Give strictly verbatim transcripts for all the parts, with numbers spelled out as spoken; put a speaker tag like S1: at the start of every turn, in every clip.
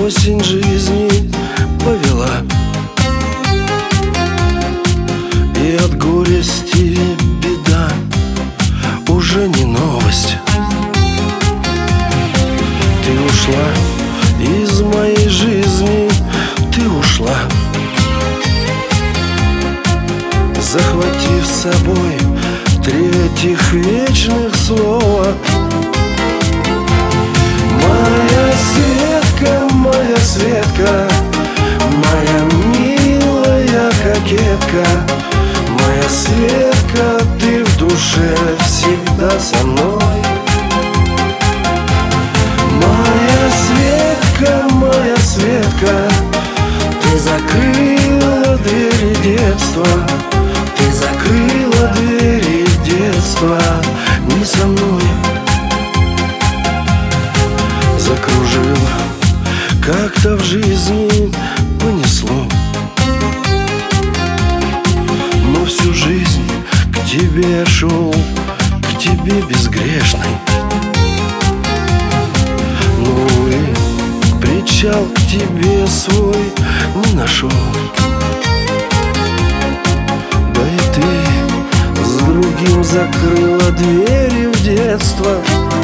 S1: Осень жизни повела, и от горести беда уже не новость. Ты ушла из моей жизни, ты ушла, захватив с собой три этих вечных слова. Моя Светка, моя Светка, моя милая кокетка, моя Светка, ты в душе всегда со мной. Моя Светка, моя Светка, ты закрыла двери детства, ты закрыла двери детства не со мной. Закружила, как-то в жизни понесло, но всю жизнь к тебе я шел, к тебе безгрешный. Ну и причал к тебе свой не нашел. Да и ты с другим закрыла двери в детство.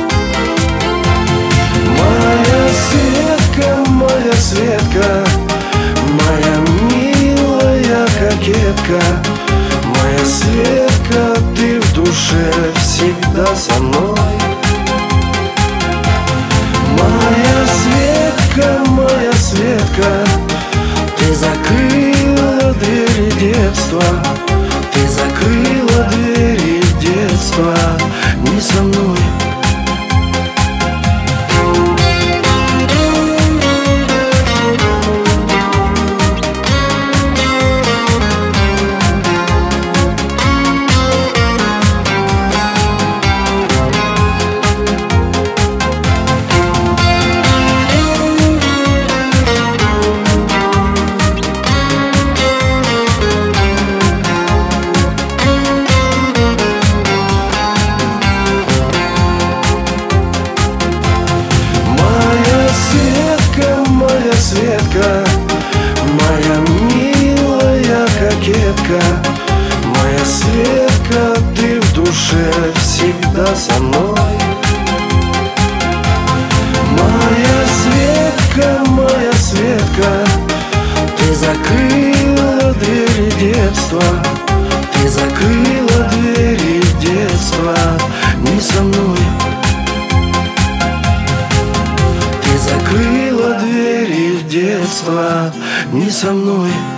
S1: Моя Светка, моя Светка, моя милая кокетка, моя Светка, ты в душе всегда со мной. Моя Светка, моя Светка, ты закрыла двери детства, ты закрыла двери детства не со мной. Светка, моя милая кокетка, моя Светка, ты в душе всегда со мной. Моя Светка, моя Светка, ты закрыла двери детства, ты закрыла двери детства не со мной. Ты закрыла двери детства не со мной.